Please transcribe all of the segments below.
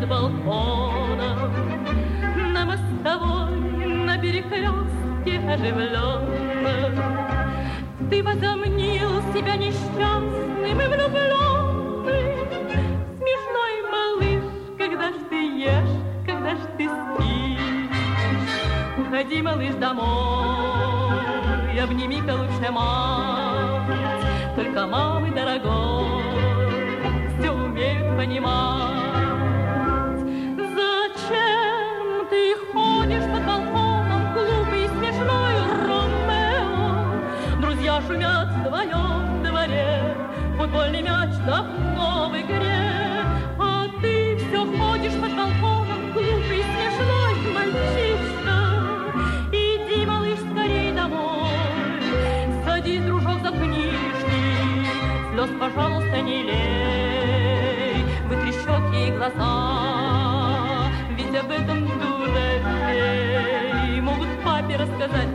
под балконом, на мостовой, на перекрестке оживленном. Ты возомнил себя несчастным и влюбленным. Смешной малыш, когда ж ты ешь, когда ж ты спишь. Уходи, малыш, домой, обними-ка лучше мать. Только мамы дорогой все умеют понимать. Зачем ты ходишь под балконом, глупый и смешной Ромео? Друзья шумят в твоем дворе, футбольный мяч давно в игре. А ты все ходишь под балконом, глупый и смешной мальчишка. Иди, малыш, скорей домой, садись, дружок, за книжки. Слез, пожалуйста, не лей, вытри щеки и глаза, ведь об этом дуралей могут папе рассказать.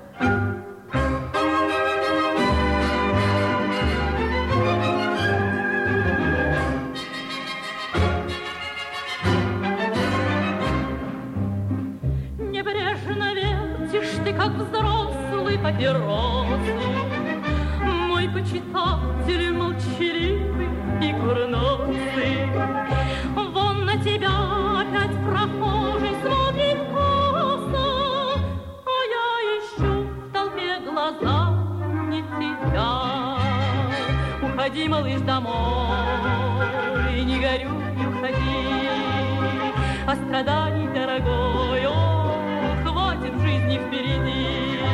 Небрежно вертишь ты, как взрослый, папиросу. Мой почитатель молчаливый и курносый. Вон на тебя опять прохожий смотрит косо, а я ищу в толпе глазами тебя. Уходи, малыш, домой, не горюй, уходи. А страданий, дорогой, о, хватит жизни впереди.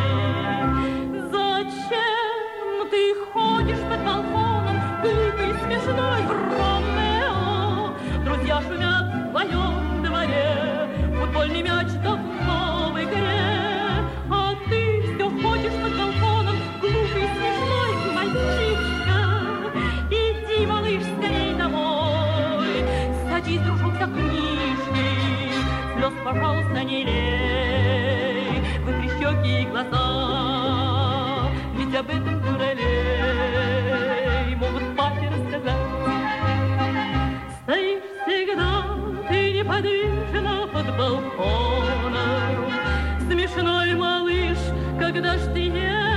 Зачем ты ходишь под балконом, глупый, смешной Ромео? Друзья шумят в твоем дворе, футбольный мяч давно в игре. А ты все ходишь под балконом, глупый, смешной мальчишка. Иди, малыш, скорей домой, садись, дружок, за книжки. Слез, пожалуйста, не лей, вытри щеки и глаза, ведь об этом дуралей могут папе рассказать. Стоишь всегда ты неподвижно под балконом, смешной малыш, когда ж ты ешь.